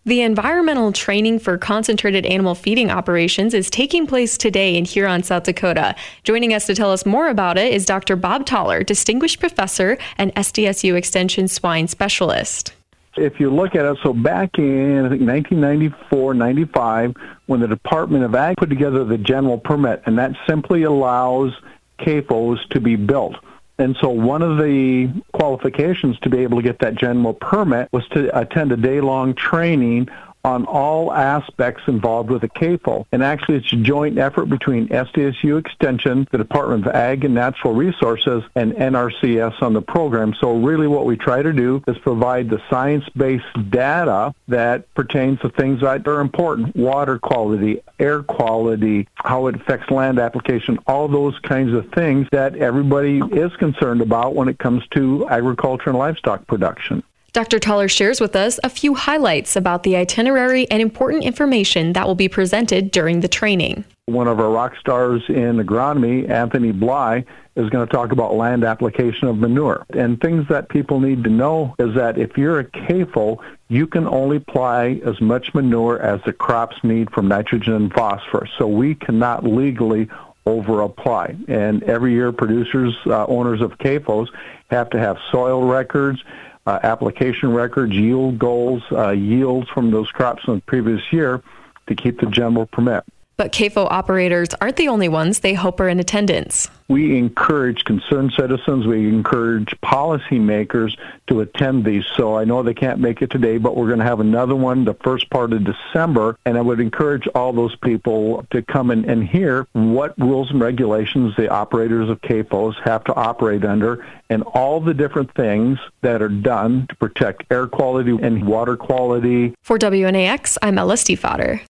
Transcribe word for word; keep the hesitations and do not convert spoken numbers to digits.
The environmental training for concentrated animal feeding operations is taking place today in Huron, South Dakota. Joining us to tell us more about it is Doctor Bob Toller, Distinguished Professor and S D S U Extension Swine Specialist. If you look at it, so back in, I think, nineteen ninety-four, ninety-five, when the Department of Ag put together the general permit, and that simply allows C A F Os to be built. And so one of the qualifications to be able to get that general permit was to attend a day-long training on all aspects involved with a C A F O. And actually, it's a joint effort between S D S U Extension, the Department of Ag and Natural Resources, and N R C S on the program. So really what we try to do is provide the science-based data that pertains to things that are important: water quality, air quality, how it affects land application, all those kinds of things that everybody is concerned about when it comes to agriculture and livestock production. Doctor Toller shares with us a few highlights about the itinerary and important information that will be presented during the training. One of our rock stars in agronomy, Anthony Bly, is going to talk about land application of manure. And things that people need to know is that if you're a C A F O, you can only apply as much manure as the crops need from nitrogen and phosphorus. So we cannot legally over-apply. And every year, producers, uh, owners of C A F Os have to have soil records, Uh, application records, yield goals, uh, yields from those crops in the previous year to keep the general permit. But C A F O operators aren't the only ones they hope are in attendance. We encourage concerned citizens, we encourage policymakers to attend these. So I know they can't make it today, but we're going to have another one the first part of December, and I would encourage all those people to come in and hear what rules and regulations the operators of C A F Os have to operate under, and all the different things that are done to protect air quality and water quality. For W N A X, I'm Ella Stiefvater.